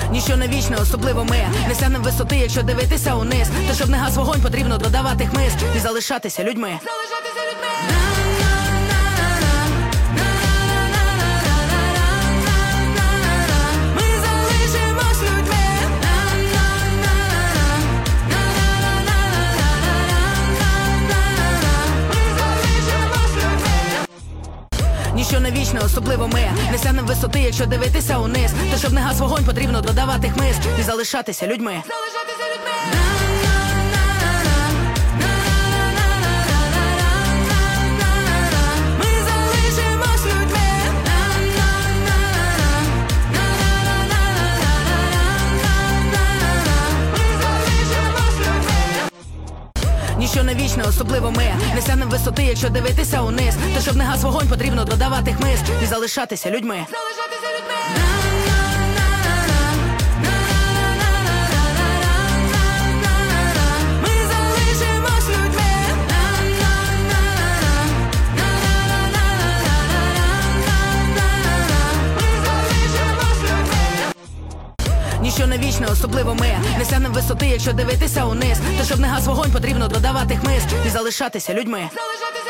Ніщо не вічне, особливо ми не сягнем висоти, якщо дивитися униз. То щоб не гас вогонь, потрібно додавати хмиз і залишатися людьми. Ніщо не вічне, особливо ми не сягнем висоти, якщо дивитися униз. То щоб не гас вогонь, потрібно додавати хмиз і залишатися людьми. Ніщо не вічне, особливо ми не сягнем висоти, якщо дивитися униз. То щоб не гас вогонь, потрібно додавати хмиз і залишатися людьми. Ніщо не вічне, особливо ми не сягнем висоти, якщо дивитися униз. То щоб не гас вогонь, потрібно додавати хмиз і залишатися людьми.